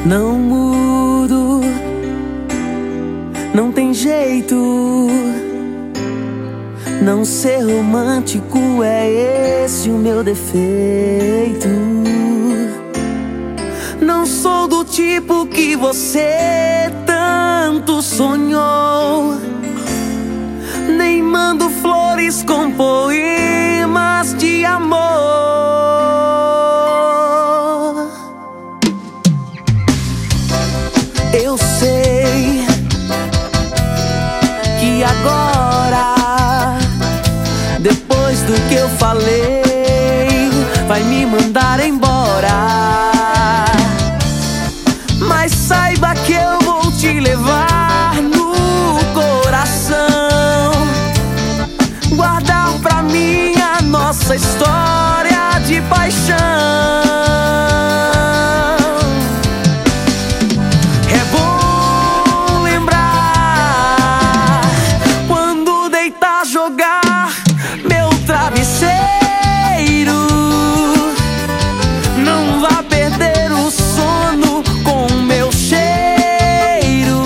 Não mudo, não tem jeito. Não ser romântico é esse o meu defeito. Não sou do tipo que você tanto sonhou. Nem mando flores com poemas de amor. Eu sei que agora, depois do que eu falei, vai me mandar embora. Mas saiba que eu vou te levar no coração, guardar pra mim a nossa história de paixão. É bom lembrar quando deitar, jogar meu travesseiro. Não vá perder o sono com o meu cheiro,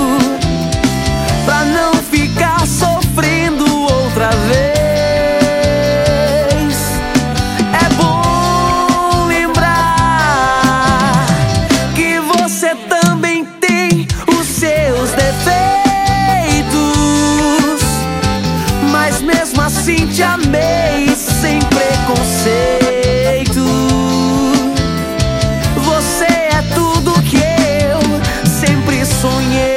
pra não ficar sofrendo outra vez. É bom lembrar que você também tem os seus defeitos, mas mesmo assim te amei sem preconceito. Você é tudo que eu sempre sonhei.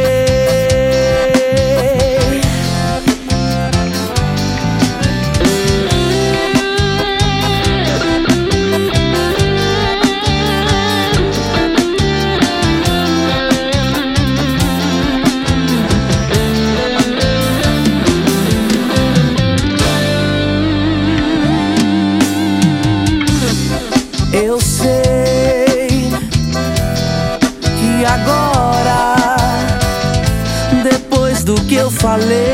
Eu sei que agora, depois do que eu falei,